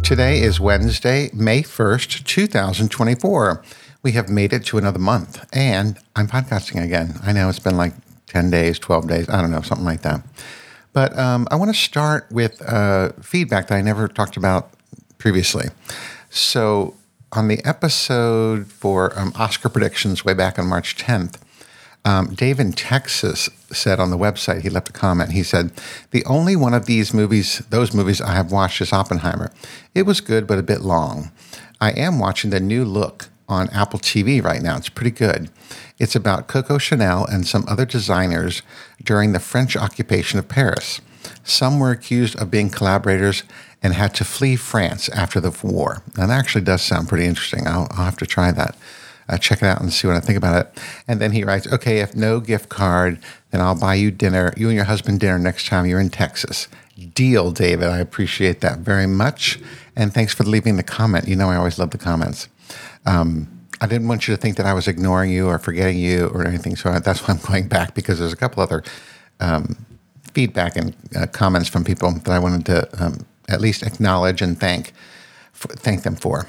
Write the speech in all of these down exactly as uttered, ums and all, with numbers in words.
Today is Wednesday, May first, two thousand twenty-four. We have made it to another month, and I'm podcasting again. I know it's been like ten days, twelve days, I don't know, something like that. But um, I want to start with uh, feedback that I never talked about previously. So on the episode for um, Oscar predictions way back on March tenth, um, Dave in Texas said on the website, he left a comment, he said, the only one of these movies, those movies I have watched is Oppenheimer. It was good, but a bit long. I am watching The New Look on Apple T V right now. It's pretty good. It's about Coco Chanel and some other designers during the French occupation of Paris. Some were accused of being collaborators and had to flee France after the war. Now, that actually does sound pretty interesting. I'll, I'll have to try that. Uh, check it out and see what I think about it. And then he writes, okay, if no gift card, then I'll buy you dinner, you and your husband dinner next time you're in Texas. Deal, David. I appreciate that very much. And thanks for leaving the comment. You know I always love the comments. Um, I didn't want you to think that I was ignoring you or forgetting you or anything, so that's why I'm going back, because there's a couple other um, feedback and uh, comments from people that I wanted to um, at least acknowledge and thank for, thank them for.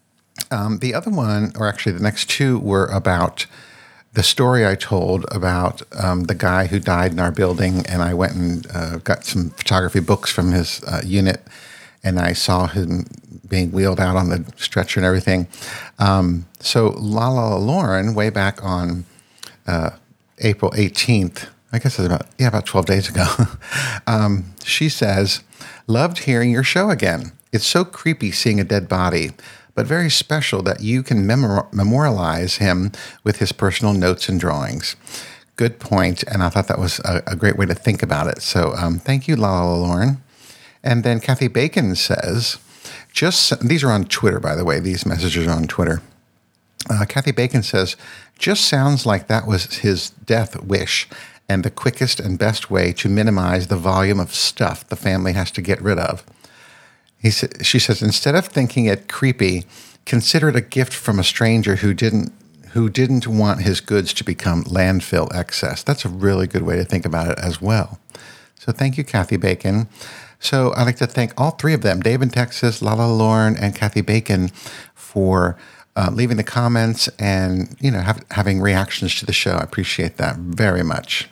Um, the other one, or actually the next two, were about the story I told about um, the guy who died in our building, and I went and uh, got some photography books from his uh, unit, and I saw him being wheeled out on the stretcher and everything. Um, so Lala Lauren, way back on uh, April eighteenth, I guess it's about, yeah, about twelve days ago, um, she says, loved hearing your show again. It's so creepy seeing a dead body, but very special that you can memor- memorialize him with his personal notes and drawings. Good point, and I thought that was a, a great way to think about it. So um, thank you, Lala Lauren. And then Kathy Bacon says, just, these are on Twitter, by the way, these messages are on Twitter. Uh, Kathy Bacon says, just sounds like that was his death wish and the quickest and best way to minimize the volume of stuff the family has to get rid of. He sa- she says, instead of thinking it creepy, consider it a gift from a stranger who didn't who didn't want his goods to become landfill excess. That's a really good way to think about it as well. So thank you, Kathy Bacon. So I'd like to thank all three of them, Dave in Texas, Lala Lauren, and Kathy Bacon, for uh, leaving the comments and, you know, have, having reactions to the show. I appreciate that very much.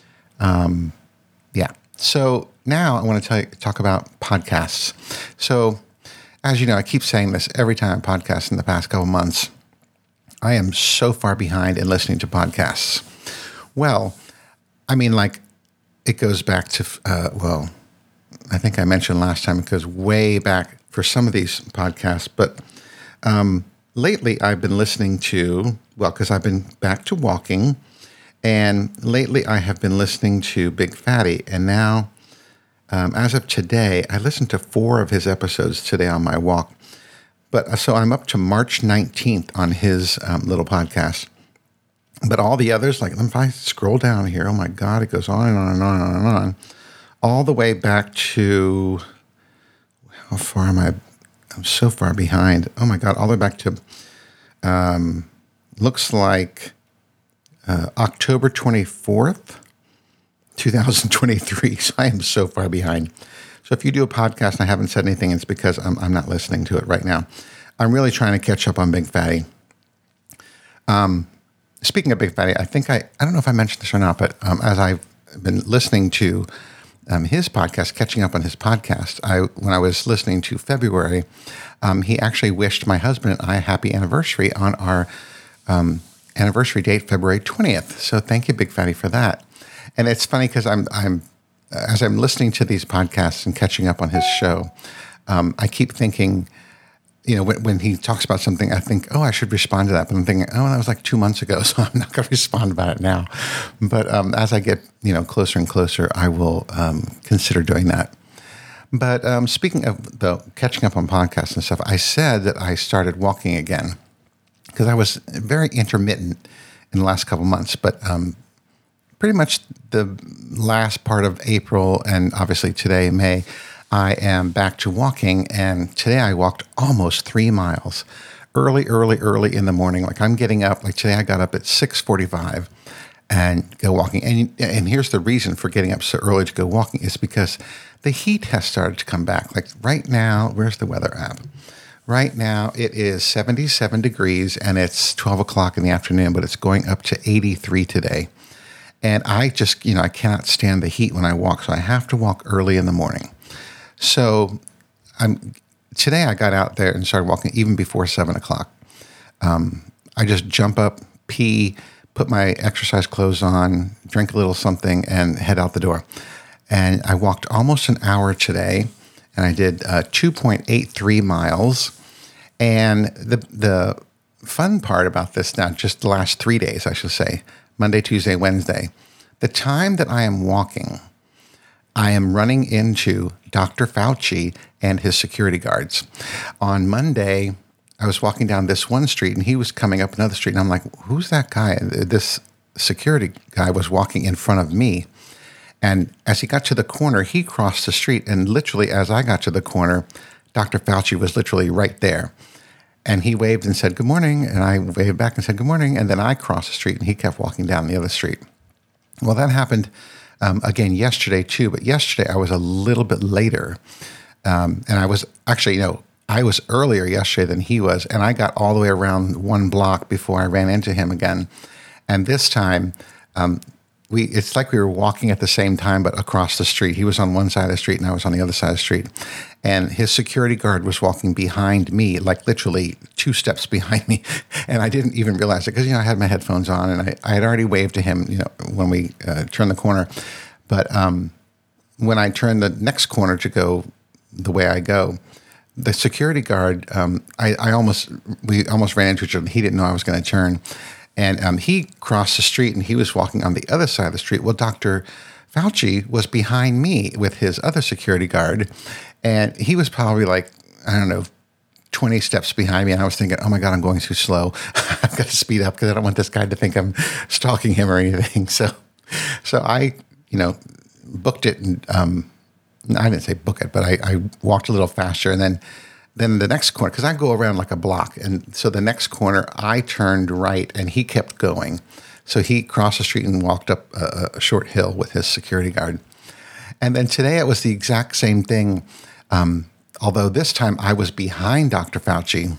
Um, yeah. So now I want to tell you, talk about podcasts. So as you know, I keep saying this every time I podcast in the past couple months. I am so far behind in listening to podcasts. Well, I mean, like, it goes back to, uh, well, I think I mentioned last time, it goes way back for some of these podcasts, but um, lately I've been listening to, well, because I've been back to walking, and lately I have been listening to Big Fatty, and now, um, as of today, I listened to four of his episodes today on my walk, but uh, so I'm up to March nineteenth on his um, little podcast, but all the others, like, if I scroll down here, oh my God, it goes on and on and on and on and on. All the way back to, how far am I? I'm so far behind. Oh my God, all the way back to, um, looks like uh, October twenty-fourth, twenty twenty-three. So I am so far behind. So if you do a podcast and I haven't said anything, it's because I'm, I'm not listening to it right now. I'm really trying to catch up on Big Fatty. Um, speaking of Big Fatty, I think I, I don't know if I mentioned this or not, but um, as I've been listening to Um, his podcast, catching up on his podcast, I when I was listening to February, um, he actually wished my husband and I a happy anniversary on our um, anniversary date, February twentieth. So thank you, Big Fatty, for that. And it's funny because I'm I'm as I'm listening to these podcasts and catching up on his show, um, I keep thinking, you know, when, when he talks about something, I think, oh, I should respond to that. But I'm thinking, oh, that was like two months ago, so I'm not going to respond about it now. But um, as I get, you know, closer and closer, I will um, consider doing that. But um, speaking of the catching up on podcasts and stuff, I said that I started walking again because I was very intermittent in the last couple months. But um, pretty much the last part of April and obviously today, May, I am back to walking, and today I walked almost three miles, early, early, early in the morning. Like I'm getting up, like today I got up at six forty-five, and go walking. And and here's the reason for getting up so early to go walking is because the heat has started to come back. Like right now, where's the weather app? Right now, it is seventy-seven degrees and it's twelve o'clock in the afternoon, but it's going up to eighty-three today. And I just, you know, I cannot stand the heat when I walk, so I have to walk early in the morning. So I'm today I got out there and started walking even before seven o'clock. Um, I just jump up, pee, put my exercise clothes on, drink a little something, and head out the door. And I walked almost an hour today, and I did uh, two point eight three miles. And the the fun part about this now, just the last three days, I should say, Monday, Tuesday, Wednesday, the time that I am walking, I am running into Doctor Fauci and his security guards. On Monday, I was walking down this one street, and he was coming up another street, and I'm like, who's that guy? This security guy was walking in front of me. And as he got to the corner, he crossed the street, and literally as I got to the corner, Doctor Fauci was literally right there. And he waved and said, good morning. And I waved back and said, good morning. And then I crossed the street and he kept walking down the other street. Well, that happened um, again yesterday too. But yesterday I was a little bit later. Um, and I was actually, you know, I was earlier yesterday than he was. And I got all the way around one block before I ran into him again. And this time, um, we it's like we were walking at the same time, but across the street. He was on one side of the street and I was on the other side of the street. And his security guard was walking behind me, like literally two steps behind me. And I didn't even realize it because, you know, I had my headphones on and I, I had already waved to him, you know, when we uh, turned the corner. But um, when I turned the next corner to go the way I go, the security guard, um, I, I almost, we almost ran into each other. He didn't know I was going to turn. And um, he crossed the street and he was walking on the other side of the street. Well, Doctor Fauci was behind me with his other security guard. And he was probably like, I don't know, twenty steps behind me. And I was thinking, oh my God, I'm going too slow. I've got to speed up because I don't want this guy to think I'm stalking him or anything. So so I, you know, booked it. And um, I didn't say book it, but I, I walked a little faster. And then Then the next corner, because I go around like a block. And so the next corner, I turned right and he kept going. So he crossed the street and walked up a, a short hill with his security guard. And then today it was the exact same thing. Um, although this time I was behind Doctor Fauci.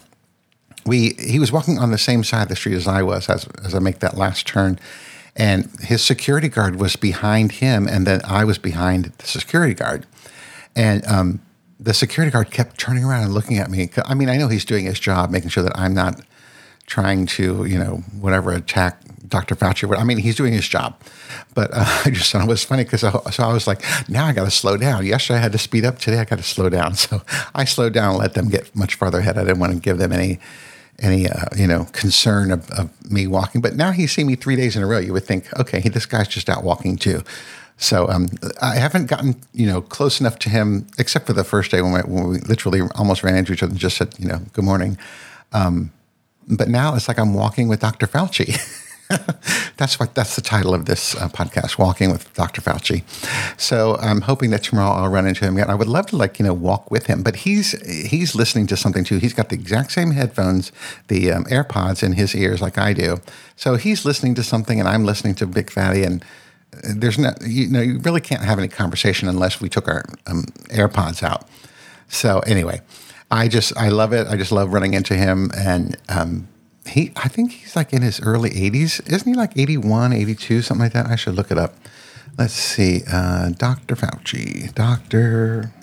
We He was walking on the same side of the street as I was as, as I make that last turn. And his security guard was behind him. And then I was behind the security guard. And um the security guard kept turning around and looking at me. I mean, I know he's doing his job, making sure that I'm not trying to, you know, whatever, attack Doctor Fauci. I mean, he's doing his job. But uh, I just thought it was funny because I, so I was like, now I got to slow down. Yesterday I had to speed up. Today I got to slow down. So I slowed down and let them get much farther ahead. I didn't want to give them any, any uh, you know, concern of, of me walking. But now he's seen me three days in a row. You would think, okay, this guy's just out walking too. So um, I haven't gotten, you know, close enough to him, except for the first day when we, when we literally almost ran into each other and just said, you know, good morning. Um, but now it's like I'm walking with Doctor Fauci. That's what that's the title of this uh, podcast, Walking with Doctor Fauci. So I'm hoping that tomorrow I'll run into him again. I would love to, like, you know, walk with him, but he's he's listening to something too. He's got the exact same headphones, the um, AirPods in his ears like I do. So he's listening to something and I'm listening to Big Fatty, and there's no, you know, you really can't have any conversation unless we took our um, AirPods out. So anyway, I just, I love it. I just love running into him. And um, he, I think he's like in his early eighties. Isn't he like eighty-one, eighty-two, something like that? I should look it up. Let's see. Uh, Doctor Fauci, Doctor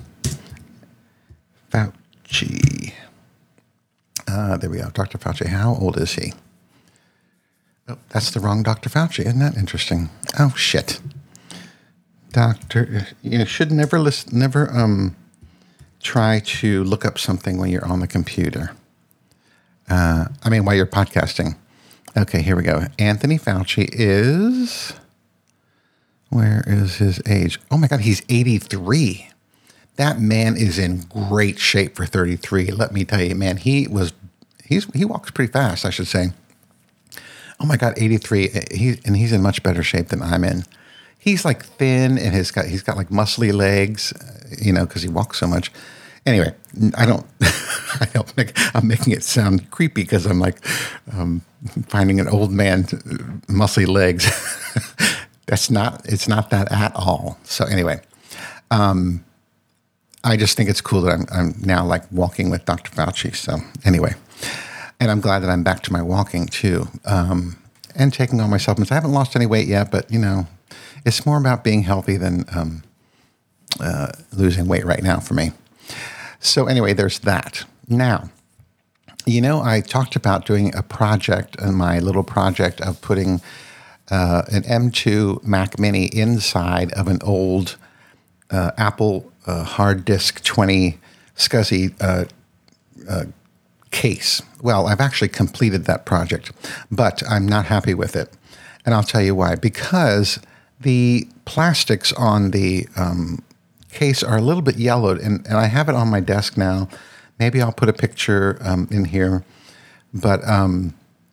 Fauci. Uh, there we go. Doctor Fauci. How old is he? Oh, that's the wrong Doctor Fauci. Isn't that interesting? Oh, shit. Doctor, you should never listen, never um, try to look up something when you're on the computer. Uh, I mean, while you're podcasting. Okay, here we go. Anthony Fauci is, where is his age? Oh my God, he's eighty-three. That man is in great shape for thirty-three. Let me tell you, man, he was, he's he walks pretty fast, I should say. Oh my God, eighty-three. He, and he's in much better shape than I'm in. He's like thin and he's got, he's got like muscly legs, you know, because he walks so much. Anyway, I don't. I don't make. I'm making it sound creepy because I'm like um, finding an old man, muscly legs. That's not. It's not that at all. So anyway, um, I just think it's cool that I'm, I'm now like walking with Doctor Fauci. So anyway, and I'm glad that I'm back to my walking too, um, and taking all my supplements. I haven't lost any weight yet, but you know, it's more about being healthy than um, uh, losing weight right now for me. So anyway, there's that. Now, you know, I talked about doing a project, and my little project of putting uh, an M two Mac Mini inside of an old uh, Apple uh, hard disk twenty SCSI uh, uh, case. Well, I've actually completed that project, but I'm not happy with it. And I'll tell you why. Because the plastics on the um, case are a little bit yellowed, and, and I have it on my desk now. Maybe I'll put a picture um, in here, but um,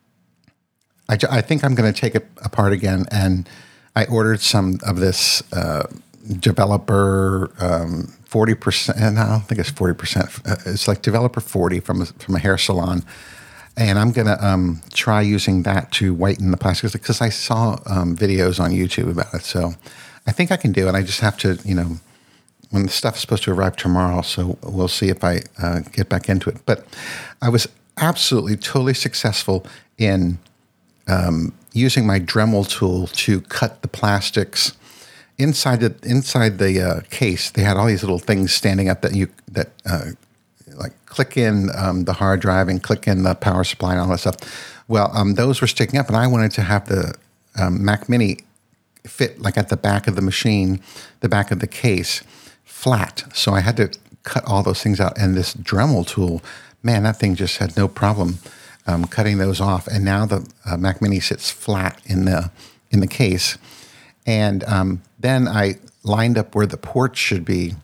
I, I think I'm going to take it apart again, and I ordered some of this uh, developer um, forty percent, and I don't think it's forty percent. It's like developer forty from a, from a hair salon, and I'm going to um, try using that to whiten the plastics because I saw um, videos on YouTube about it. So I think I can do it. I just have to, you know, when the stuff's supposed to arrive tomorrow, so we'll see if I uh, get back into it. But I was absolutely, totally successful in um, using my Dremel tool to cut the plastics inside the inside the uh, case. They had all these little things standing up that you that uh, like click in um, the hard drive and click in the power supply and all that stuff. Well, um, those were sticking up, and I wanted to have the um, Mac Mini fit like at the back of the machine, the back of the case, flat. So I had to cut all those things out. And this Dremel tool, man, that thing just had no problem um, cutting those off. And now the uh, Mac Mini sits flat in the in the case. And um, then I lined up where the ports should be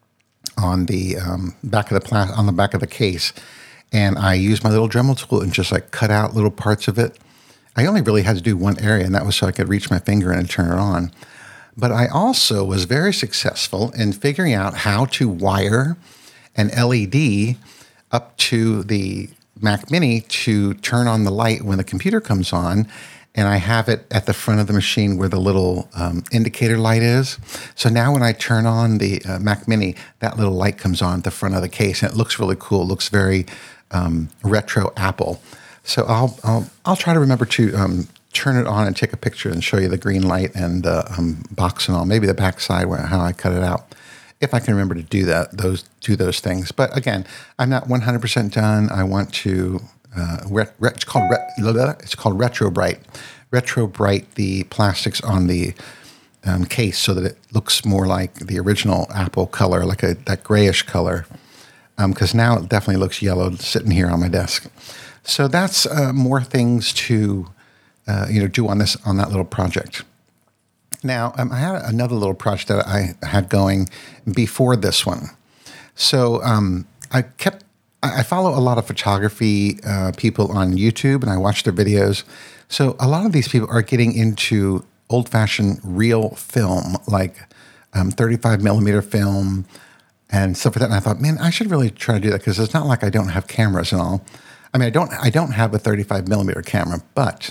on the um, back of the pla- on the back of the case. And I used my little Dremel tool and just like cut out little parts of it. I only really had to do one area, and that was so I could reach my finger in and turn it on. But I also was very successful in figuring out how to wire an L E D up to the Mac Mini to turn on the light when the computer comes on. And I have it at the front of the machine where the little um, indicator light is. So now when I turn on the uh, Mac Mini, that little light comes on at the front of the case. And it looks really cool. It looks very um, retro Apple. So I'll, I'll, I'll try to remember to um, turn it on and take a picture and show you the green light and the uh, um, box and all, maybe the back side where how I cut it out, if I can remember to do that, those do those things. But again, I'm not one hundred percent done. I want to. Uh, ret, ret, it's called ret, it's called Retro Bright. Retro Bright the plastics on the um, case so that it looks more like the original Apple color, like a that grayish color. Because um, now it definitely looks yellow sitting here on my desk. So that's uh, more things to. Uh, you know, do on this on that little project. Now, um, I had another little project that I had going before this one. So um, I kept I follow a lot of photography uh, people on YouTube, and I watch their videos. So a lot of these people are getting into old-fashioned real film, like um, thirty-five millimeter film and stuff like that. And I thought, man, I should really try to do that because it's not like I don't have cameras and all. I mean, I don't I don't have a thirty-five millimeter camera, but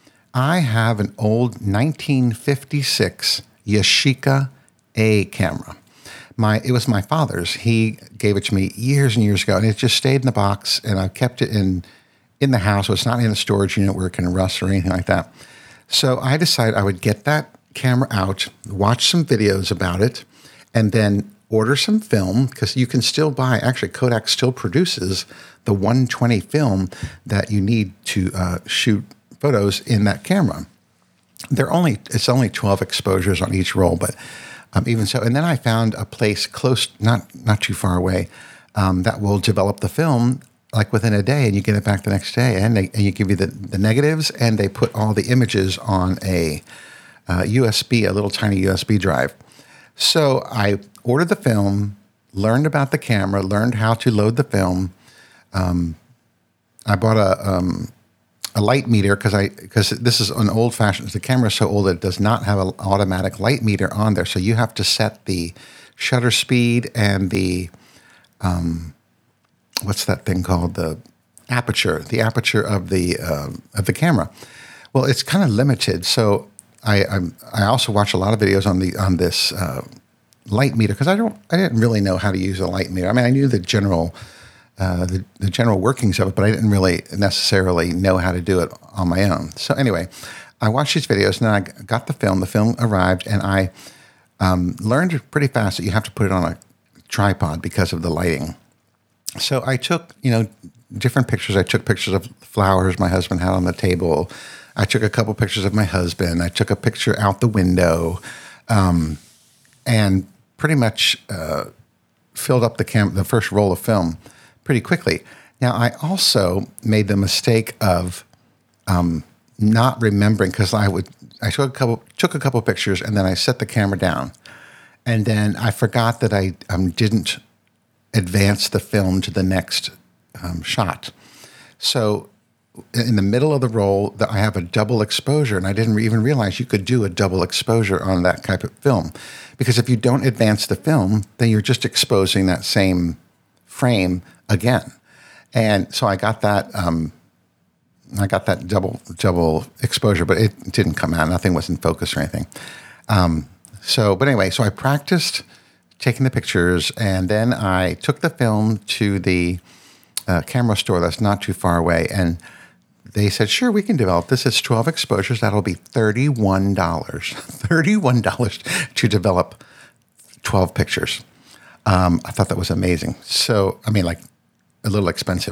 I have an old nineteen fifty-six Yashica A camera. My it was my father's. He gave it to me years and years ago, and it just stayed in the box, and I've kept it in in the house. So it's not in a storage unit where it can rust or anything like that. So I decided I would get that camera out, watch some videos about it, and then order some film, because you can still buy, actually Kodak still produces the one twenty film that you need to uh, shoot photos in that camera. They're only it's only twelve exposures on each roll, but um, even so. And then I found a place close, not not too far away, um, that will develop the film like within a day, and you get it back the next day, and they and you give you the, the negatives, and they put all the images on a uh, U S B, a little tiny U S B drive. So I ordered the film, learned about the camera, learned how to load the film. Um, I bought a um, a light meter because I because this is an old fashioned. The camera is so old that it does not have an automatic light meter on there. So you have to set the shutter speed and the what's that thing called? The aperture, the aperture of the uh, of the camera. Well, it's kind of limited. So I I'm, I also watch a lot of videos on the on this uh, light meter because I don't I didn't really know how to use a light meter. I mean, I knew the general uh, the, the general workings of it, but I didn't really necessarily know how to do it on my own. So anyway, I watched these videos and then I got the film. The film arrived and I um, learned pretty fast that you have to put it on a tripod because of the lighting. So I took, you know, different pictures. I took pictures of flowers my husband had on the table. I took a couple pictures of my husband. I took a picture out the window, um, and pretty much uh, filled up the cam- the first roll of film pretty quickly. Now, I also made the mistake of um, not remembering because I would I took a couple took a couple pictures and then I set the camera down, and then I forgot that I um, didn't advance the film to the next um, shot. So in the middle of the roll, that I have a double exposure, and I didn't even realize you could do a double exposure on that type of film, because if you don't advance the film, then you're just exposing that same frame again. And so I got that. Um, I got that double double exposure, but it didn't come out. Nothing was in focus or anything. Um, so, but anyway, so I practiced taking the pictures, and then I took the film to the uh, camera store that's not too far away, and they said, sure, we can develop this. It's twelve exposures. That'll be thirty-one dollars. thirty-one dollars to develop twelve pictures. Um, I thought that was amazing. So, I mean, like a little expensive.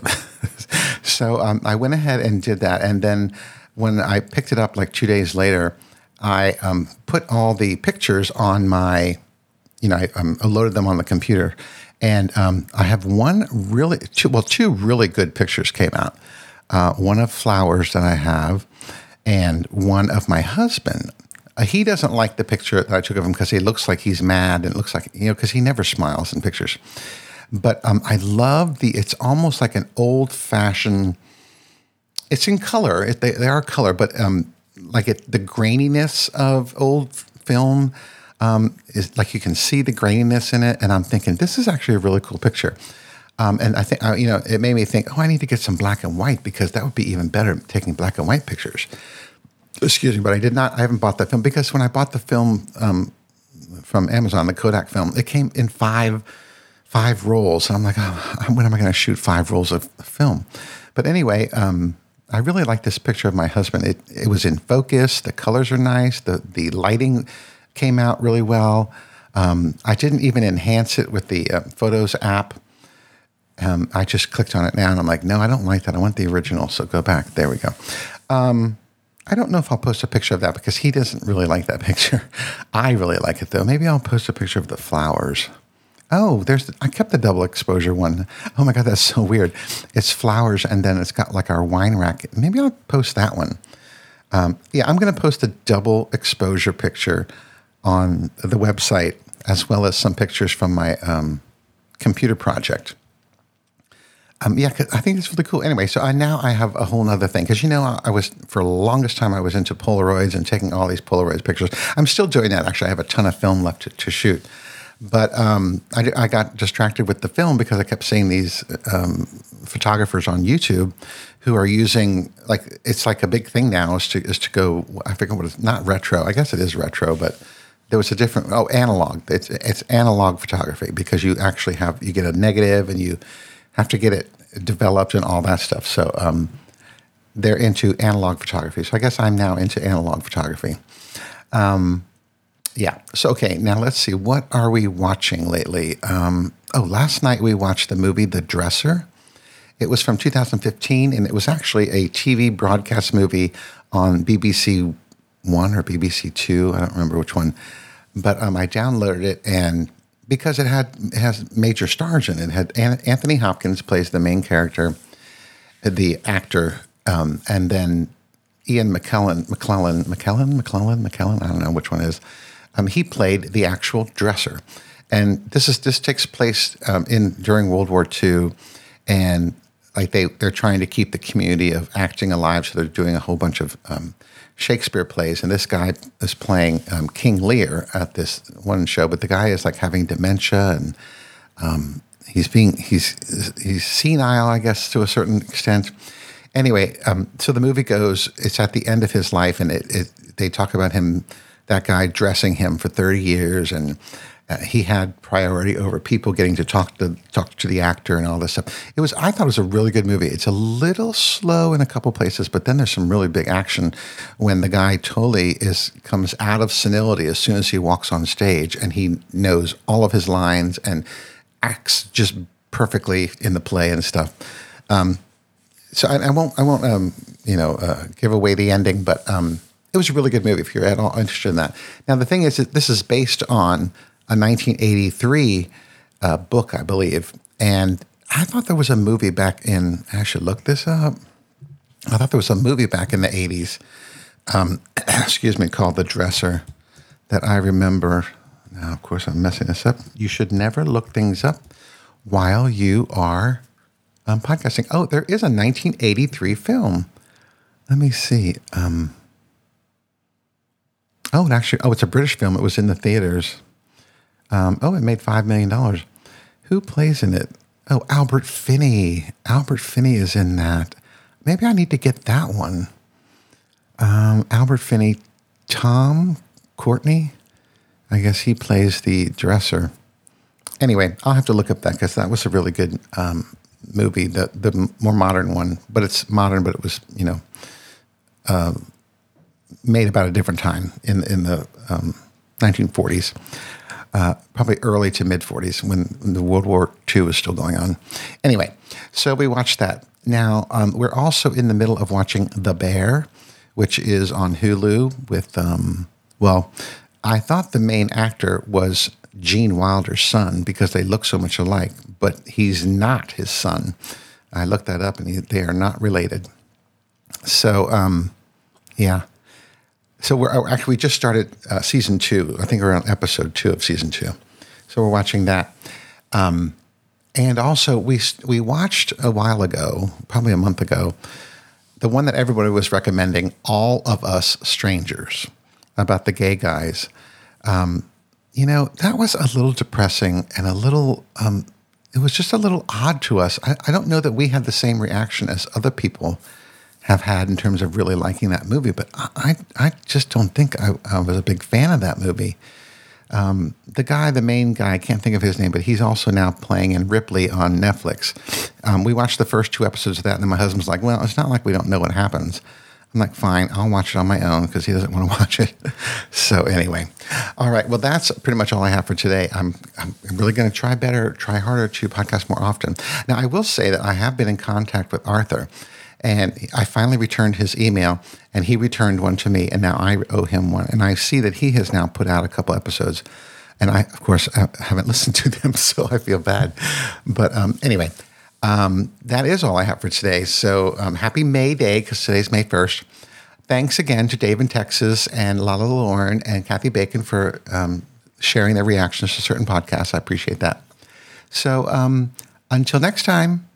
so um, I went ahead and did that. And then when I picked it up like two days later, I um, put all the pictures on my, you know, I, um, I loaded them on the computer. And um, I have one really, two, well, two really good pictures came out. Uh, one of flowers that I have, and one of my husband. Uh, he doesn't like the picture that I took of him because he looks like he's mad, and it looks like, you know, because he never smiles in pictures. But um, I love the, it's almost like an old-fashioned, it's in color, it, they, they are color, but um, like it, the graininess of old film um, is like you can see the graininess in it, and I'm thinking, this is actually a really cool picture. Um, and I think, uh, you know, it made me think, oh, I need to get some black and white because that would be even better, taking black and white pictures. Excuse me, but I did not, I haven't bought that film because when I bought the film um, from Amazon, the Kodak film, it came in five five rolls. And I'm like, oh, when am I going to shoot five rolls of film? But anyway, um, I really like this picture of my husband. It it was in focus. The colors are nice. The, the lighting came out really well. Um, I didn't even enhance it with the uh, Photos app. Um, I just clicked on it now, and I'm like, no, I don't like that. I want the original, so go back. There we go. Um, I don't know if I'll post a picture of that because he doesn't really like that picture. I really like it, though. Maybe I'll post a picture of the flowers. Oh, there's. The, I kept the double exposure one. Oh, my God, that's so weird. It's flowers, and then it's got like our wine rack. Maybe I'll post that one. Um, yeah, I'm going to post a double exposure picture on the website, as well as some pictures from my um, computer project. Um, yeah, I think it's really cool. Anyway, so I now I have a whole nother thing because, you know, I, I was, for the longest time, I was into Polaroids and taking all these Polaroid pictures. I'm still doing that. Actually, I have a ton of film left to, to shoot. But um, I, I got distracted with the film because I kept seeing these um, photographers on YouTube who are using, like, it's like a big thing now is to is to go, I forget what it's, not retro. I guess it is retro, but there was a different, oh, analog. It's it's analog photography because you actually have, you get a negative and you have to get it developed and all that stuff. So um, they're into analog photography. So I guess I'm now into analog photography. Um, yeah. So, okay, now let's see. What are we watching lately? Um, oh, last night we watched the movie The Dresser. It was from two thousand fifteen, and it was actually a T V broadcast movie on B B C One or B B C Two. I don't remember which one. But um, I downloaded it, and because it had it has major stars in it. It had Anthony Hopkins plays the main character, the actor, um, and then Ian McKellen, McClellan, McKellen, McClellan, McKellen, I don't know which one it is. Um, he played the actual dresser, and this is this takes place um, in during World War Two, and like they they're trying to keep the community of acting alive, so they're doing a whole bunch of um, Shakespeare plays, and this guy is playing um, King Lear at this one show, but the guy is like having dementia, and um, he's being he's he's senile, I guess, to a certain extent. Anyway, um, so the movie goes. It's at the end of his life, and it, it they talk about him, that guy dressing him for thirty years, and uh, he had priority over people getting to talk to talk to the actor and all this stuff. It was I thought it was a really good movie. It's a little slow in a couple places, but then there's some really big action when the guy totally is comes out of senility as soon as he walks on stage, and he knows all of his lines and acts just perfectly in the play and stuff. Um, so I, I won't I won't um, you know uh, give away the ending, but um, it was a really good movie if you're at all interested in that. Now the thing is that this is based on a nineteen eighty-three uh, book, I believe. And I thought there was a movie back in, I should look this up. I thought there was a movie back in the eighties, um, excuse me, called The Dresser that I remember. Now, of course, I'm messing this up. You should never look things up while you are um, podcasting. Oh, there is a nineteen eighty-three film. Let me see. Um, oh, it actually, oh, it's a British film. It was in the theaters. Um, oh, it made five million dollars. Who plays in it? Oh, Albert Finney. Albert Finney is in that. Maybe I need to get that one. Um, Albert Finney. Tom Courtney. I guess he plays the dresser. Anyway, I'll have to look up that because that was a really good um, movie, the the more modern one. But it's modern, but it was, you know, uh, made about a different time in, in the um, nineteen forties. Uh, probably early to mid-forties when, when the World War Two was still going on. Anyway, so we watched that. Now, um, we're also in the middle of watching The Bear, which is on Hulu with, um, well, I thought the main actor was Gene Wilder's son because they look so much alike, but he's not his son. I looked that up, and he, they are not related. So, um, yeah. So we're actually we just started uh, season two. I think we're on episode two of season two. So we're watching that, um, and also we we watched a while ago, probably a month ago, the one that everybody was recommending, All of Us Strangers, about the gay guys. Um, you know, that was a little depressing and a little. Um, it was just a little odd to us. I, I don't know that we had the same reaction as other people have had in terms of really liking that movie, but I I just don't think I, I was a big fan of that movie. Um, the guy, the main guy, I can't think of his name, but he's also now playing in Ripley on Netflix. Um, we watched the first two episodes of that, and then my husband's like, well, it's not like we don't know what happens. I'm like, fine, I'll watch it on my own because he doesn't want to watch it. So anyway, all right, well, that's pretty much all I have for today. I'm, I'm really going to try better, try harder to podcast more often. Now, I will say that I have been in contact with Arthur. And I finally returned his email, and he returned one to me, and now I owe him one. And I see that he has now put out a couple episodes, and I, of course, I haven't listened to them, so I feel bad. But um, anyway, um, that is all I have for today. So um, happy May Day, because today's May first. Thanks again to Dave in Texas and Lala Lauren and Kathy Bacon for um, sharing their reactions to certain podcasts. I appreciate that. So um, until next time,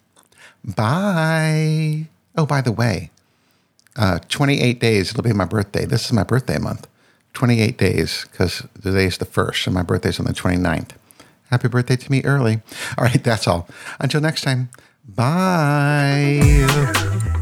bye. Oh, by the way, uh, twenty-eight days, it'll be my birthday. This is my birthday month. twenty-eight days, because today's the first, and my birthday's on the twenty-ninth. Happy birthday to me early. All right, that's all. Until next time, bye.